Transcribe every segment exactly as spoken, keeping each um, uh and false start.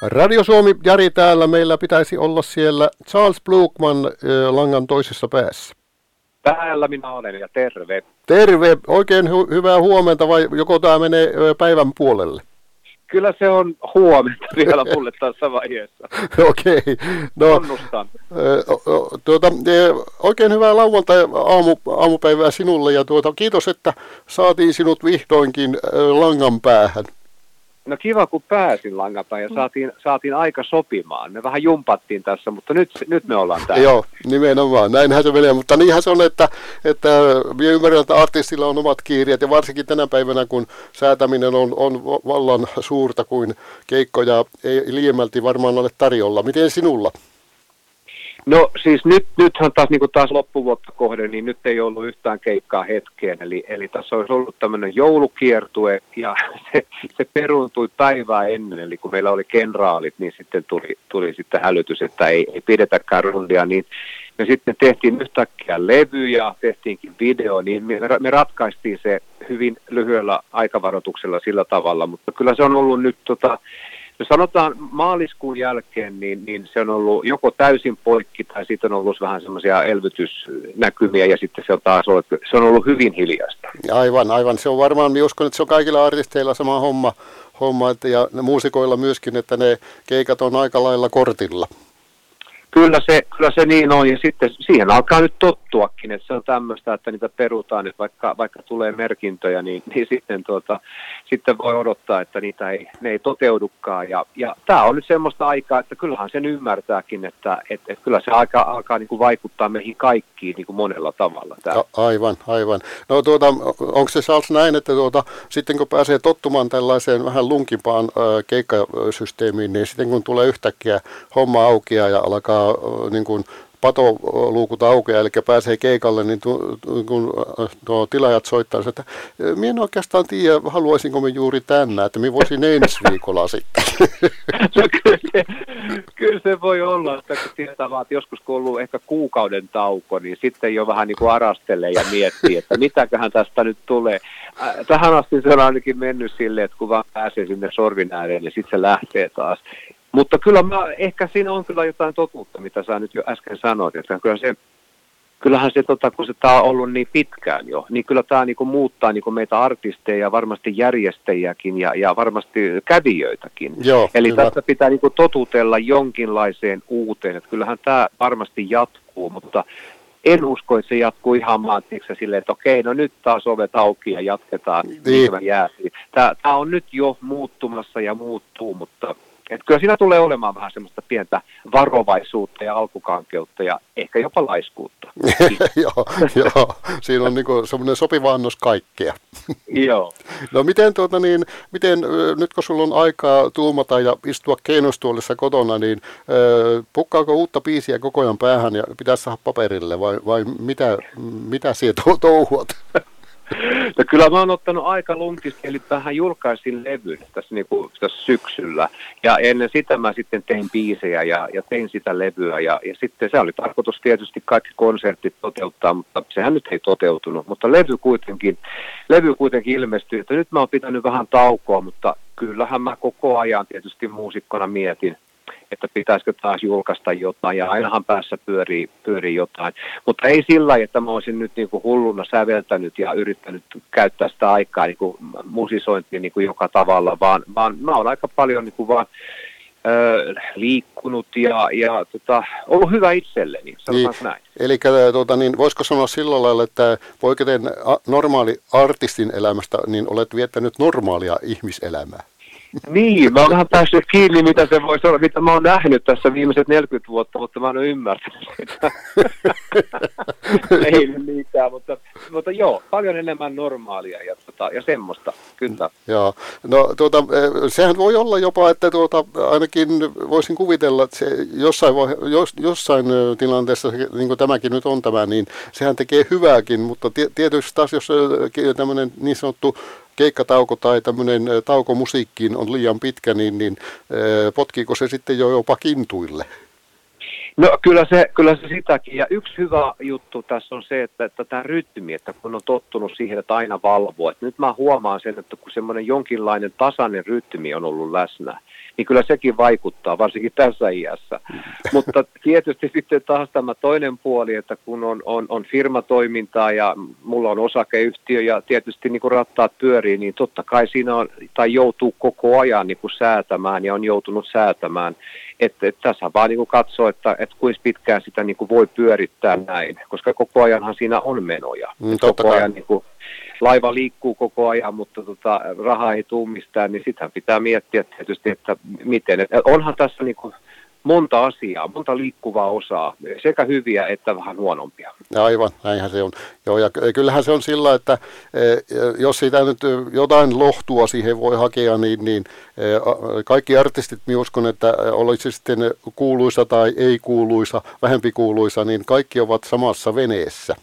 Radio Suomi, Jari täällä. Meillä pitäisi olla siellä Charles Blukman langan toisessa päässä. Täällä minä olen ja terve. Terve. Oikein hy- hyvää huomenta vai joko tämä menee päivän puolelle? Kyllä se on huomenta vielä mulle tässä vaiheessa. Okei. Okay. No, Tunnustan. Tuota, oikein hyvää lauantai aamu, aamupäivää sinulle ja tuota, kiitos, että saatiin sinut vihdoinkin langan päähän. No kiva, kun pääsin langan ja saatiin, saatiin aika sopimaan. Me vähän jumpattiin tässä, mutta nyt, nyt me ollaan täällä. Joo, nimenomaan. Näinhän se menee, mutta niinhän se on, että, että minä ymmärrän, että artistilla on omat kiireet ja varsinkin tänä päivänä, kun säätäminen on, on vallan suurta kuin keikkoja ei liiemmälti varmaan ole tarjolla. Miten sinulla? No siis nyt, nythän taas, niin kuin taas loppuvuotta kohden, niin nyt ei ollut yhtään keikkaa hetkeen. Eli, eli tässä olisi ollut tämmöinen joulukiertue ja se, se peruuntui päivää ennen. Eli kun meillä oli kenraalit, niin sitten tuli, tuli sitten hälytys, että ei, ei pidetäkään rundia. Niin me sitten tehtiin yhtäkkiä levy ja tehtiinkin video, niin me, me ratkaistiin se hyvin lyhyellä aikavaroituksella sillä tavalla. Mutta kyllä se on ollut nyt tota... Jos sanotaan maaliskuun jälkeen, niin, niin se on ollut joko täysin poikki tai sitten on ollut vähän semmoisia elvytysnäkymiä ja sitten se on taas ollut, se on ollut hyvin hiljaista. Aivan, aivan. Se on varmaan, minä uskon, että se on kaikilla artisteilla sama homma, homma että, ja muusikoilla myöskin, että ne keikat on aika lailla kortilla. Kyllä se, kyllä se niin on ja sitten siihen alkaa nyt tottuakin, että se on tämmöistä, että niitä perutaan, että vaikka, vaikka tulee merkintöjä, niin, niin sitten, tuota, sitten voi odottaa, että niitä ei, ne ei toteudukaan. Ja, ja tämä on nyt semmoista aikaa, että kyllähän sen ymmärtääkin, että et, et kyllä se aika, alkaa niin kuin vaikuttaa meihin kaikkiin niin kuin monella tavalla. A, aivan, aivan. No tuota, onko se Charles näin, että tuota, sitten kun pääsee tottumaan tällaiseen vähän lunkimpaan äh, keikkasysteemiin, niin sitten kun tulee yhtäkkiä homma auki ja alkaa niin kuin patoluukut aukeaa, eli pääsee keikalle, niin tu, kun tuo tilaajat soittaa, että minä en oikeastaan tiedä, haluaisinko me juuri tänään, että minä voisin ensi viikolla sitten. No, kyllä, se, kyllä se voi olla, että kun tietää vaan, että joskus kun on ollut ehkä kuukauden tauko, niin sitten jo vähän niin kuin arastelee ja miettii, että mitäköhän tästä nyt tulee. Tähän asti se on ainakin mennyt silleen, että kun vaan pääsee sinne sorvin ääreen, niin sitten se lähtee taas. Mutta kyllä mä, ehkä siinä on kyllä jotain totuutta, mitä sä nyt jo äsken sanoit, että kyllä se, kyllähän se, tota, kun se tää on ollut niin pitkään jo, niin kyllä tämä niinku muuttaa niinku meitä artisteja ja varmasti järjestäjiäkin ja, ja varmasti kävijöitäkin. Joo, eli kyllä. Tästä pitää niinku totutella jonkinlaiseen uuteen, että kyllähän tämä varmasti jatkuu, mutta en usko, että se jatkuu ihan maantiksi silleen, että okei, no nyt taas ovet auki ja jatketaan, niin kuin jäätiin. Tämä, tämä on nyt jo muuttumassa ja muuttuu, mutta... Että kyllä siinä tulee olemaan vähän semmoista pientä varovaisuutta ja alkukankeutta ja ehkä jopa laiskuutta. joo, joo, siinä on niinku semmoinen sopiva annos kaikkea. Joo. No miten, tuota, niin, miten nyt kun sulla on aikaa tuumata ja istua keinostuolissa kotona, niin äh, pukkaako uutta biisiä koko ajan päähän ja pitäisi saada paperille vai, vai mitä, mitä siellä touhuat? No kyllä mä oon ottanut aika lunkisti, eli vähän julkaisin levyn tässä, niin kuin, tässä syksyllä. Ja ennen sitä mä sitten tein biisejä ja, ja tein sitä levyä. Ja, ja sitten se oli tarkoitus tietysti kaikki konsertit toteuttaa, mutta sehän nyt ei toteutunut. Mutta levy kuitenkin, levy kuitenkin ilmestyi, että nyt mä oon pitänyt vähän taukoa, mutta kyllähän mä koko ajan tietysti muusikkona mietin, että pitäisikö taas julkaista jotain, ja ainahan päässä pyörii, pyörii jotain. Mutta ei sillä lailla, että mä olisin nyt niin kuin hulluna säveltänyt ja yrittänyt käyttää sitä aikaa niin kuin musisointiin niin kuin joka tavalla, vaan, vaan mä oon aika paljon niin kuin vaan ö, liikkunut ja, ja tota, ollut hyvä itselleni, sanotaan niin, näin. Eli tuota, niin, voisiko sanoa sillä lailla, että poiketen normaali artistin elämästä, niin olet viettänyt normaalia ihmiselämää? Niin, mä oon vähän päässyt kiinni, mitä se voisi olla, mitä mä oon nähnyt tässä viimeiset neljäkymmentä vuotta, mutta mä en ole ymmärtänyt sitä. Ei mitään, mutta, mutta joo, paljon enemmän normaalia ja, tota, ja semmoista, kyllä. Joo, no tuota, sehän voi olla jopa, että tuota, ainakin voisin kuvitella, että se jossain, vaihe, jos, jossain tilanteessa, niin kuin tämäkin nyt on tämä, niin sehän tekee hyvääkin, mutta tietysti taas jos tämmöinen niin sanottu keikkatauko tai tämmöinen tauko musiikkiin on liian pitkä, niin, niin potkiiko se sitten jo jopa kintuille? No kyllä se, kyllä se sitäkin. Ja yksi hyvä juttu tässä on se, että, että tämä rytmi, että kun on tottunut siihen, että aina valvoo. Että nyt mä huomaan sen, että kun semmoinen jonkinlainen tasainen rytmi on ollut läsnä, niin kyllä sekin vaikuttaa, varsinkin tässä iässä. Mutta tietysti sitten taas tämä toinen puoli, että kun on, on, on firmatoimintaa ja mulla on osakeyhtiö ja tietysti niin kun rattaat pyörii, niin totta kai siinä on, tai joutuu koko ajan niin kun säätämään ja on joutunut säätämään. Että et tässä vaan niin katsoo, että et kuinka pitkään sitä niin voi pyörittää näin, koska koko ajanhan siinä on menoja. Mm, koko ajan niin kuin, laiva liikkuu koko ajan, mutta tota, rahaa ei tule mistään, niin sitähän pitää miettiä tietysti, että miten. Et onhan tässä niin kuin monta asiaa, monta liikkuvaa osaa, sekä hyviä että vähän huonompia. Aivan, näinhän se on. Joo, ja kyllähän se on sillä, että jos siitä nyt jotain lohtua siihen voi hakea, niin, niin kaikki artistit, minä uskon, että olisi sitten kuuluisa tai ei kuuluisa, vähempi kuuluisa, niin kaikki ovat samassa veneessä.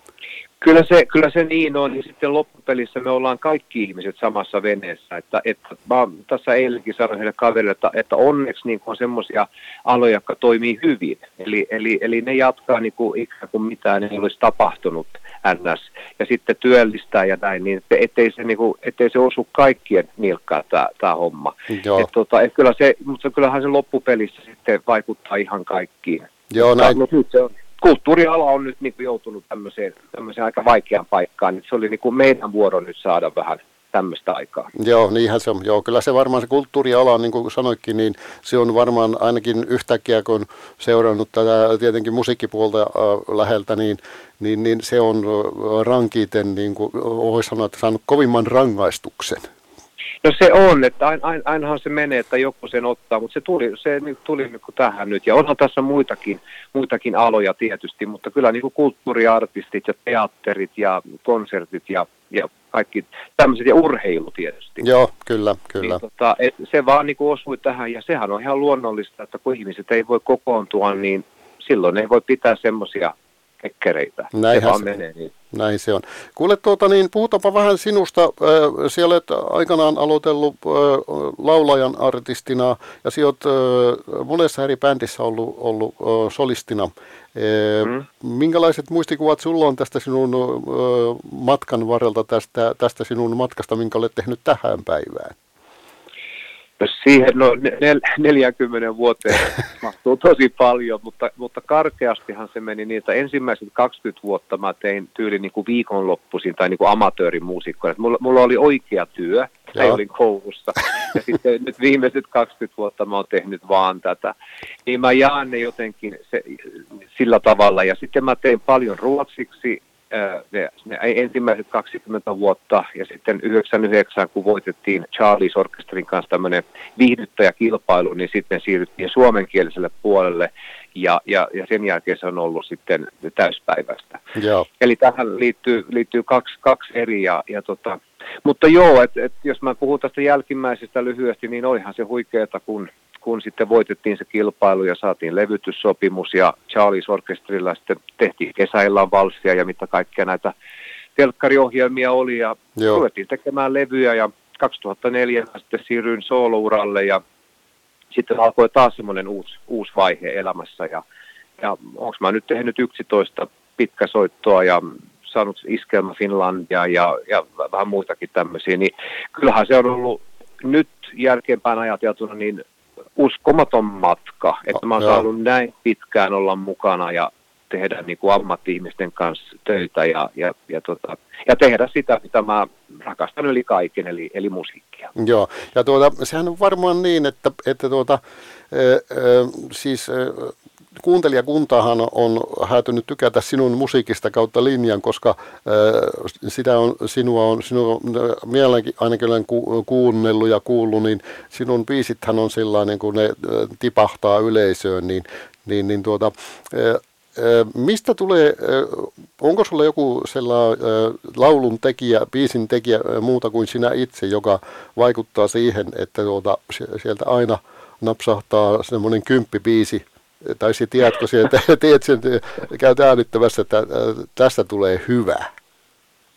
Kyllä se, kyllä se niin on, ja sitten loppupelissä me ollaan kaikki ihmiset samassa veneessä, että, että mä tässä eilenkin sanoin heille kaverille, että, että onneksi niin on semmoisia aloja, jotka toimii hyvin, eli, eli, eli ne jatkaa niin kuin ikään kuin mitään ei olisi tapahtunut ns. Ja sitten työllistää ja näin, niin ettei se, niin kuin, ettei se osu kaikkien nilkkaan tämä, tämä homma. Et, tota, et kyllä se, mutta kyllähän se loppupelissä sitten vaikuttaa ihan kaikkiin. Joo, näin. Mutta nyt se on. Kulttuuriala on nyt niin kuin joutunut tämmöiseen, tämmöiseen aika vaikeaan paikkaan, niin se oli niin kuin meidän vuoro nyt saada vähän tämmöistä aikaa. Joo, niinhän se on. Joo, kyllä se varmaan se kulttuuriala, niin kuin sanoitkin, niin se on varmaan ainakin yhtäkkiä, kun seurannut tätä tietenkin musiikkipuolta äh, läheltä, niin, niin, niin se on rankiten, niin kuin voisi sanoa, että saanut kovimman rangaistuksen. No se on, että ain, ain, ainahan se menee, että joku sen ottaa, mutta se tuli, se tuli niin kuin tähän nyt. Ja onhan tässä muitakin, muitakin aloja tietysti, mutta kyllä niin kuin kulttuuriartistit ja teatterit ja konsertit ja, ja kaikki tämmöiset ja urheilu tietysti. Joo, kyllä, kyllä. Niin, tota, se vaan niin kuin osui tähän ja sehän on ihan luonnollista, että kun ihmiset ei voi kokoontua, niin silloin ei voi pitää semmoisia kekkereitä. Näinhän se vaan se menee niin. Näin se on. Kuule, tuota, niin puhutaanpa vähän sinusta. Siellä olet aikanaan aloitellut laulajan artistina ja sinä olet monessa eri bändissä ollut, ollut solistina. Mm. Minkälaiset muistikuvat sulla on tästä sinun matkan varrelta, tästä, tästä sinun matkasta, minkä olet tehnyt tähän päivään? No siihen no, nel, neljäkymmentä vuoteen mahtuu tosi paljon, mutta, mutta karkeastihan se meni niin, että ensimmäiset kaksikymmentä vuotta mä tein tyyli niin kuin viikonloppuisin tai niin kuin amatöörimuusikkoina. Mulla, mulla oli oikea työ, ja olin koulussa, ja sitten nyt viimeiset kaksikymmentä vuotta mä oon tehnyt vaan tätä. Niin mä jaan ne jotenkin se, sillä tavalla, ja sitten mä tein paljon ruotsiksi, Ne, ne ensimmäiset kaksikymmentä vuotta ja sitten yhdeksänkymmentäyhdeksän, kun voitettiin Charlies Orkesterin kanssa tämmöinen viihdyttäjäkilpailu, niin sitten siirryttiin suomenkieliselle puolelle ja, ja, ja sen jälkeen se on ollut sitten täyspäiväistä. Joo. Eli tähän liittyy, liittyy kaksi, kaksi eri ja, ja tota, mutta joo, että et jos mä puhun tästä jälkimmäisestä lyhyesti, niin olihan se huikeeta, kun kun sitten voitettiin se kilpailu ja saatiin levytyssopimus ja Charlies Orkesterilla sitten tehtiin kesäillan valssia ja mitä kaikkea näitä telkkariohjelmia oli ja ruvettiin tekemään levyjä ja kaksituhattaneljä sitten siirryin soolouralle ja sitten alkoi taas semmoinen uusi, uusi vaihe elämässä ja, ja onko mä nyt tehnyt yksitoista pitkäsoittoa ja saanut Iskelmä Finlandia ja, ja vähän muitakin tämmöisiä, niin kyllähän se on ollut nyt jälkeenpäin ajateltuna niin uskomaton matka, että mä oon saanut näin pitkään olla mukana ja tehdä niin kuin ammatti-ihmisten kanssa töitä ja, ja, ja, tota, ja tehdä sitä, mitä mä rakastan yli kaiken, eli, eli musiikkia. Joo, ja tuota, sehän on varmaan niin, että, että tuota, e, e, siis e, kuuntelijakuntahan on häätynyt tykätä sinun musiikista kautta linjan, koska e, sitä on, sinua on, sinua on mielenkin ainakin olen ku, kuunnellut ja kuullut, niin sinun biisithän on sellainen, kun ne tipahtaa yleisöön, niin, niin, niin tuota, e, mistä tulee, onko sulla joku sellainen laulun tekijä, biisin tekijä muuta kuin sinä itse, joka vaikuttaa siihen, että tuota, sieltä aina napsahtaa semmoinen kymppibiisi, tai se tiedätkö sieltä, tiedät sen, käyt äänittämässä, että tästä tulee hyvä?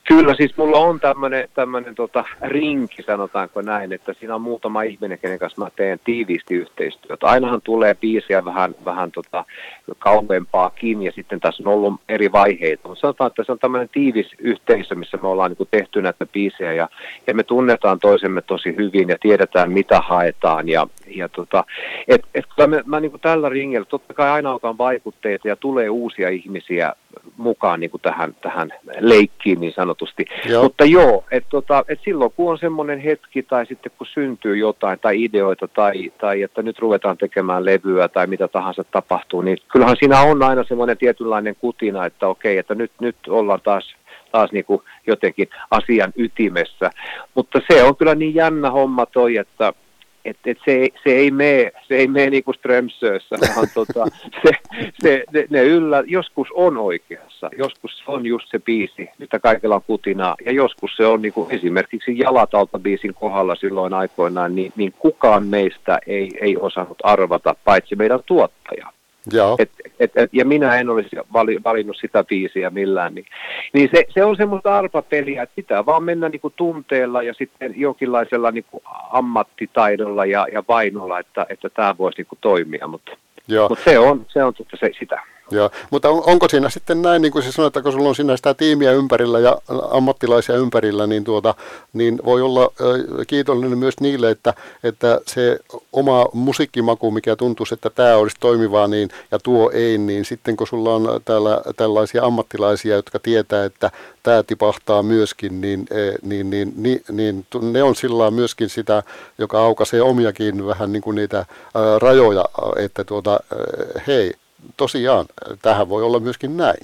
Kyllä, siis mulla on tämmöinen tämmönen tota, rinki, sanotaanko näin, että siinä on muutama ihminen, kenen kanssa mä teen tiiviisti yhteistyötä. Ainahan tulee biisejä vähän, vähän tota, kauempaakin ja sitten tässä on ollut eri vaiheita. Mutta sanotaan, että se on tämmöinen tiivis yhteisö, missä me ollaan niin kuin tehty näitä biisejä ja, ja me tunnetaan toisemme tosi hyvin ja tiedetään, mitä haetaan. Ja, ja tota, et, et, mä, mä niin kuin tällä ringillä, totta kai aina otan vaikutteita ja tulee uusia ihmisiä mukaan niin kuin tähän, tähän leikkiin niin sanotusti. Joo. Mutta joo, että tota, et silloin kun on semmoinen hetki tai sitten kun syntyy jotain tai ideoita tai, tai että nyt ruvetaan tekemään levyä tai mitä tahansa tapahtuu, niin kyllähän siinä on aina semmoinen tietynlainen kutina, että okei, että nyt, nyt ollaan taas taas niin kuin jotenkin asian ytimessä. Mutta se on kyllä niin jännä homma toi, että Et, et se, se ei mene, se ei mene niin kuin Strömsössä, vaan tota, se, se, ne, ne yllä, joskus on oikeassa, joskus on just se biisi, mitä kaikilla on kutinaa, ja joskus se on niin kuin esimerkiksi Jalatalta biisin kohdalla silloin aikoinaan, niin, niin kukaan meistä ei, ei osannut arvata, paitsi meidän tuottaja. Et, et, et, ja minä en olisi valinnut sitä biisiä millään. Niin, niin se, se on semmoista arpapeliä, että pitää vaan mennä niinku tunteella ja sitten jonkinlaisella niinku ammattitaidolla ja, ja vainolla, että, että tämä voisi niinku toimia. Mutta mut se on, se on se, sitä. Joo, mutta on, onko siinä sitten näin, niin kuin se sanoit, että kun sulla on siinä sitä tiimiä ympärillä ja ammattilaisia ympärillä, niin, tuota, niin voi olla äh, kiitollinen myös niille, että, että se oma musiikkimaku, mikä tuntuisi, että tämä olisi toimivaa niin, ja tuo ei, niin sitten kun sulla on täällä tällaisia ammattilaisia, jotka tietää, että tämä tipahtaa myöskin, niin, niin, niin, niin, niin ne on sillä myöskin sitä, joka aukaisee omiakin vähän niin kuin niitä äh, rajoja, että tuota, äh, hei, tosiaan, tähän voi olla myöskin näin.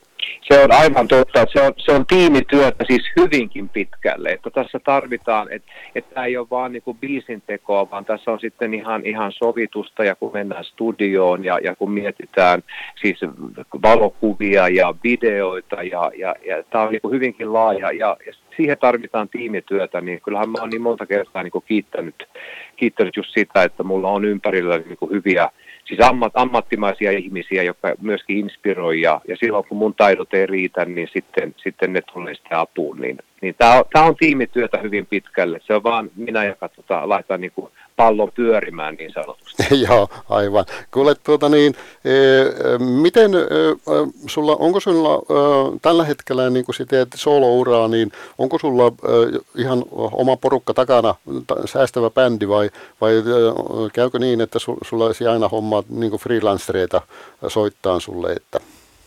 Se on aivan totta, se on, se on tiimityötä siis hyvinkin pitkälle, että tässä tarvitaan, että, että tämä ei ole vaan niin kuin biisin tekoa, vaan tässä on sitten ihan, ihan sovitusta ja kun mennään studioon ja, ja kun mietitään siis valokuvia ja videoita ja, ja, ja tämä on niin kuin hyvinkin laaja ja, ja siihen tarvitaan tiimityötä, niin kyllähän mä oon niin monta kertaa niin kuin kiittänyt, kiittänyt just sitä, että mulla on ympärillä niin kuin hyviä siis ammat, ammattimaisia ihmisiä, jotka myöskin inspiroi, ja, ja silloin kun mun taidot ei riitä, niin sitten, sitten ne tulee sitten apuun. Niin, niin tämä on, tää on tiimityötä hyvin pitkälle. Se on vaan minä, joka tota, laitan niin kuin pallon pyörimään niin sanotusti. Joo, aivan. Kuule, tuota niin, e, miten e, sulla, onko sulla e, tällä hetkellä, niin kun sä teet soolouraa, niin onko sulla e, ihan oma porukka takana, ta, säästävä bändi, vai, vai e, käykö niin, että su, sulla olisi aina hommaa niin kuin freelancereita soittaa sulle, että...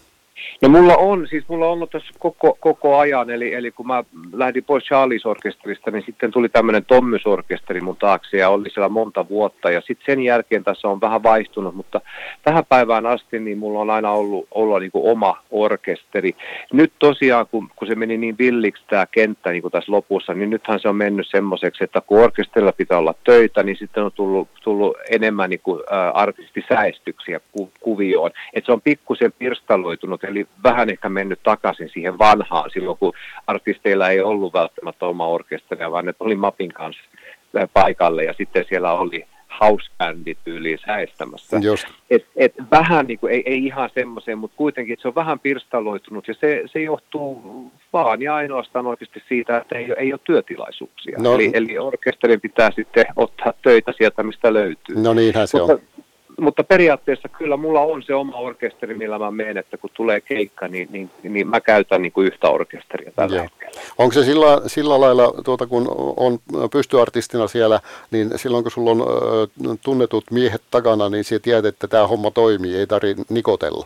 No mulla on, siis mulla on ollut tässä koko, koko ajan, eli, eli kun mä lähdin pois Charlies-orkesterista, niin sitten tuli tämmöinen Tommys-orkesteri mun taakse ja oli siellä monta vuotta ja sitten sen jälkeen tässä on vähän vaihtunut, mutta tähän päivään asti niin mulla on aina ollut olla niin kuin oma orkesteri. Nyt tosiaan, kun, kun se meni niin villiksi tämä kenttä niin kuin tässä lopussa, niin nythän se on mennyt semmoiseksi, että kun orkesterilla pitää olla töitä, niin sitten on tullut, tullut enemmän niin kuin, ä, artistisäästyksiä ku, kuvioon. Että se on pikkusen pirstaloitunut, eli vähän ehkä mennyt takaisin siihen vanhaan silloin, kun artisteilla ei ollut välttämättä oma orkesteria, vaan ne oli Mapin kanssa paikalle ja sitten siellä oli house-bändi tyyliin säestämässä. Et, et vähän niin kuin, ei, ei ihan semmoiseen, mutta kuitenkin se on vähän pirstaloitunut ja se, se johtuu vaan ja ainoastaan oikeasti siitä, että ei, ei ole työtilaisuuksia. No. Eli, eli orkesterin pitää sitten ottaa töitä sieltä, mistä löytyy. No niinhän se mutta, on. Mutta periaatteessa kyllä mulla on se oma orkesteri, millä mä menen, että kun tulee keikka, niin, niin, niin mä käytän niin kuin yhtä orkesteria tällä Joo. hetkellä. Onko se sillä, sillä lailla, tuota, kun on pystyartistina siellä, niin silloin kun sulla on äh, tunnetut miehet takana, niin sä tiedät, että tämä homma toimii, ei tarvitse nikotella?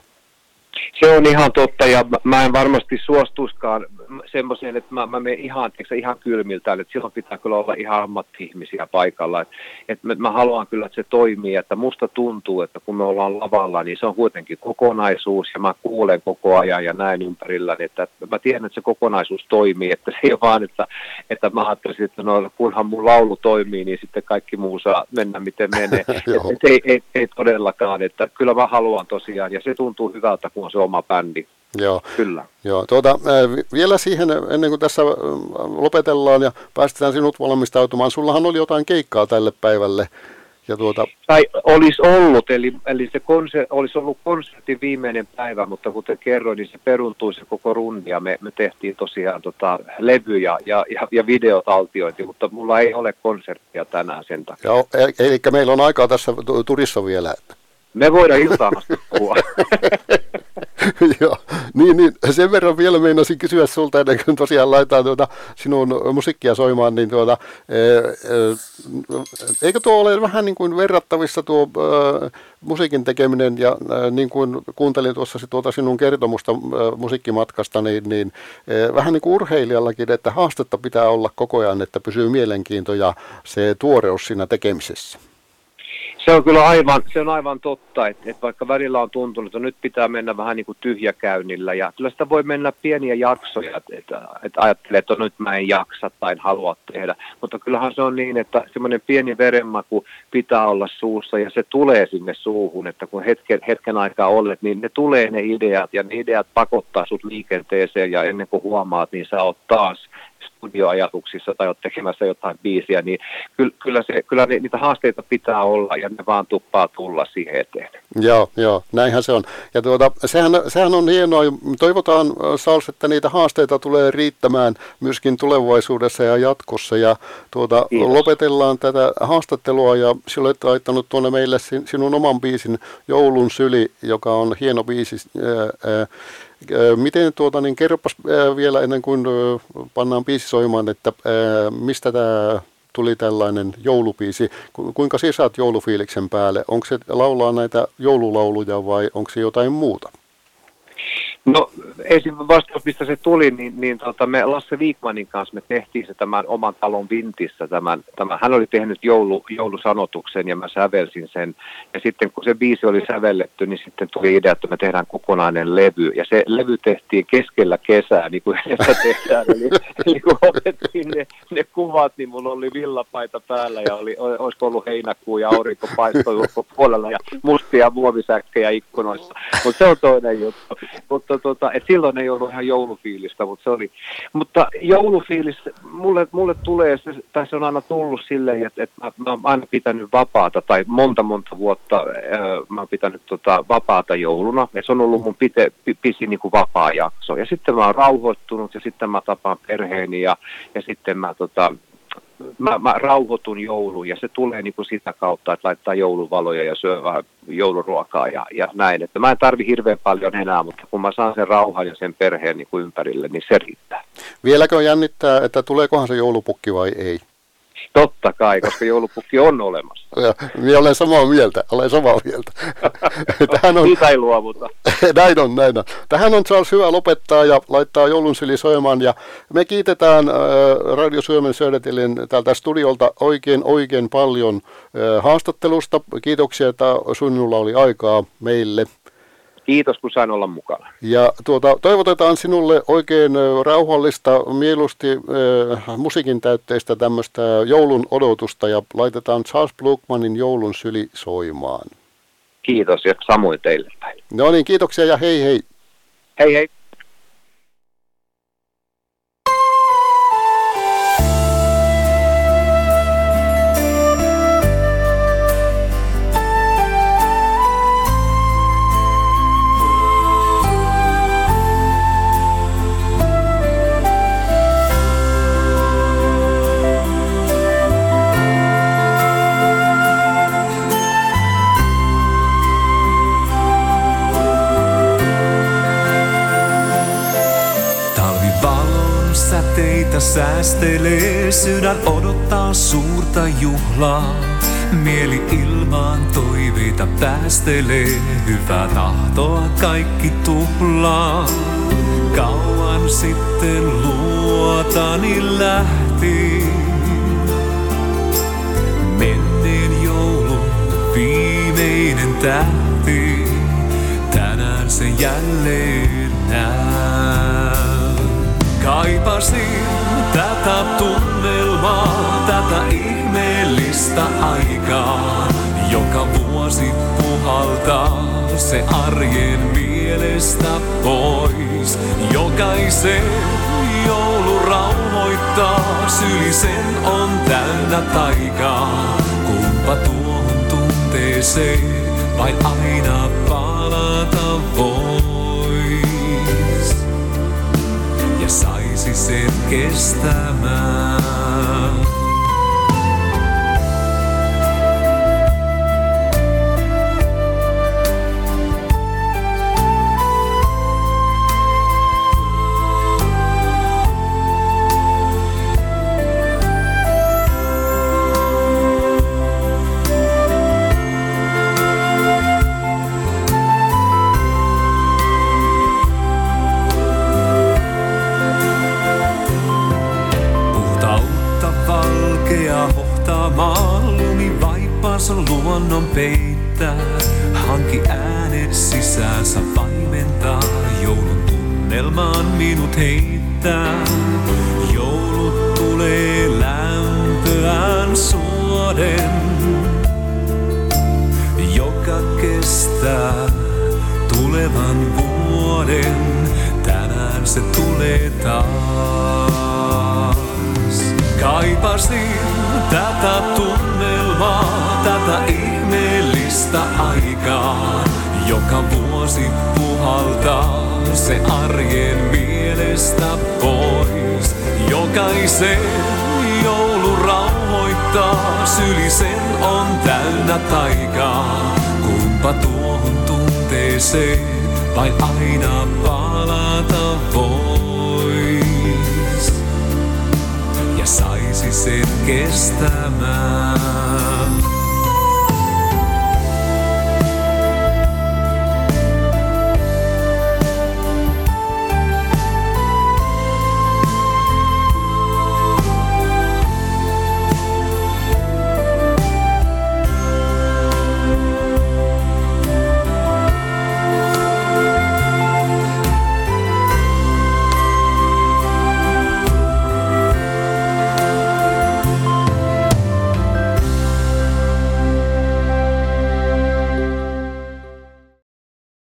Se on ihan totta ja mä en varmasti suostuiskaan semmoiseen, että mä, mä menen ihan, tiiäksä, ihan kylmiltään, että silloin pitää kyllä olla ihan ammatti-ihmisiä paikalla. Että et mä, mä haluan kyllä, että se toimii, että musta tuntuu, että kun me ollaan lavalla, niin se on kuitenkin kokonaisuus ja mä kuulen koko ajan ja näin ympärillä, niin että mä tiedän, että se kokonaisuus toimii, että se ei ole vaan, että, että mä ajattelisin, että no, kunhan mun laulu toimii, niin sitten kaikki muu saa mennä miten menee. et, et, ei, ei, ei todellakaan, että kyllä mä haluan tosiaan ja se tuntuu hyvältä, kun on se oma bändi. Joo. Kyllä. Joo, tuota, vielä siihen, ennen kuin tässä lopetellaan ja päästetään sinut valmistautumaan, sullahan oli jotain keikkaa tälle päivälle, Ja tuota... Tai olisi ollut, eli, eli se konser, olisi ollut konsertin viimeinen päivä, mutta kuten kerroin, niin se peruntui se koko rundi ja me, me tehtiin tosiaan tota, levy ja, ja, ja videotaltiointi, mutta mulla ei ole konserttia tänään sen takia. Joo, eli meillä on aikaa tässä turissa vielä. Me voidaan iltaan asti puhua. Joo, niin, niin, sen verran vielä meinasin kysyä sulta, ennen kuin tosiaan laitetaan tuota sinun musiikkia soimaan, niin tuota, eikö tuo ole vähän niin kuin verrattavissa tuo ää, musiikin tekeminen, ja ää, niin kuin kuuntelin tuossa tuota sinun kertomusta ää, musiikkimatkasta, niin, niin ää, vähän niin kuin urheilijallakin, että haastetta pitää olla koko ajan, että pysyy mielenkiinto ja se tuoreus siinä tekemisessä. Se on kyllä aivan, se on aivan totta, että, että vaikka välillä on tuntunut, että nyt pitää mennä vähän niin kuin tyhjäkäynnillä ja kyllä sitä voi mennä pieniä jaksoja, että, että, että ajattelee, että nyt mä en jaksa tai en halua tehdä, mutta kyllähän se on niin, että semmoinen pieni verenmaku pitää olla suussa ja se tulee sinne suuhun, että kun hetken, hetken aikaa olet, niin ne tulee ne ideat ja ne ideat pakottaa sut liikenteeseen ja ennen kuin huomaat, niin sä oot taas studioajatuksissa tai olet tekemässä jotain biisiä, niin kyllä, kyllä, se, kyllä ne, niitä haasteita pitää olla ja ne vaan tuppaa tulla siihen eteen. Joo, joo, näinhän se on. Ja tuota, sehän, sehän on hienoa. Toivotaan, Charles, että niitä haasteita tulee riittämään myöskin tulevaisuudessa ja jatkossa. Ja tuota, lopetellaan tätä haastattelua ja sinä olet laittanut tuonne meille sinun oman biisin Joulun syli, joka on hieno biisi. Ää, ää, Miten tuota, niin kerropas vielä ennen kuin pannaan biisi soimaan, että ää, mistä tämä tuli tällainen joulubiisi, kuinka sinä saat joulufiiliksen päälle? Onko se laulaa näitä joululauluja vai onko se jotain muuta? No ensin vastaus, mistä se tuli, niin, niin tota, me Lasse Wikmanin kanssa me tehtiin se tämän oman talon vintissä. Tämän, tämän, hän oli tehnyt joulu, joulusanotuksen ja mä sävelsin sen. Ja sitten kun se biisi oli sävelletty, niin sitten tuli idea, että me tehdään kokonainen levy. Ja se levy tehtiin keskellä kesää, niin kuin yleensä tehdään. Eli, eli kun otettiin ne, ne kuvat, niin mulla oli villapaita päällä ja oli, olisiko ollut heinäkuu ja aurinko paistoi ulkopuolella ja mustia muovisäkkejä ikkunoissa. Mutta se on toinen juttu. Mutta tota, et silloin ei ollut ihan joulufiilistä, mutta se oli. Mutta joulufiilis, mulle, mulle tulee, se, tai se on aina tullut silleen, että, että mä, mä oon aina pitänyt vapaata, tai monta monta vuotta ää, mä oon pitänyt tota, vapaata jouluna. Et se on ollut mun pite, pisin niin kuin vapaa jakso. Ja sitten mä oon rauhoittunut, ja sitten mä tapaan perheeni, ja, ja sitten mä tota, Mä, mä rauhoitun jouluun ja se tulee niin kuin sitä kautta, että laittaa jouluvaloja ja syö vähän jouluruokaa ja, ja näin. Että mä en tarvi hirveän paljon enää, mutta kun mä saan sen rauhan ja sen perheen niin kuin ympärille, niin se riittää. Vieläkö jännittää, että tuleekohan se joulupukki vai ei? Totta kai, koska joulupukki on olemassa. Ja, minä olen samaa mieltä, olen samaa mieltä. Tähän on... Siitä ei luovuta. näin on, näin on. Tähän on Charles hyvä lopettaa ja laittaa joulun syli soimaan. Ja me kiitetään äh, Radio Suomen Södertilin täältä studiolta oikein oikein paljon äh, haastattelusta. Kiitoksia, että sinulla oli aikaa meille. Kiitos, kun sain olla mukana. Ja tuota, toivotetaan sinulle oikein rauhallista, mieluusti äh, musiikin täytteistä tämmöistä joulun odotusta ja laitetaan Charles Blokmanin Joulun syli soimaan. Kiitos ja samoin teille päin. No niin, kiitoksia ja hei hei. Hei hei. Säästelee, sydän odottaa suurta juhlaa. Mieli ilmaan toiveita päästelee, hyvää tahtoa kaikki tuhlaa. Kauan sitten luotani lähti, menneen joulun viimeinen tähti. Tänään se jälleen näen. Kaipasin tätä tunnelmaa, tätä ihmeellistä aikaa. Joka vuosi puhaltaa se arjen mielestä pois. Jokaisen joulu rauhoittaa, syli sen on täynnä taikaa. Kumpa tuohon tunteeseen vain aina palata vois ja saisi sen kestämään. Lumi vaippaansa luonnon peittää, hanki äänet sisäänsä vaimentaa, joulun tunnelmaan minut heittää. Joulut tulee lämpöään suoden, joka kestää tulevan vuoden, tänään se tulee taas. Kaipasin tätä tunnelmaa, tätä ihmeellistä aikaa, joka vuosi puhaltaa se arjen mielestä pois. Jokaisen joulu rauhoittaa, syli sen on täynnä taikaa. Kumpa tuohon tunteeseen vain aina palata vois ja saisi sen kestämään.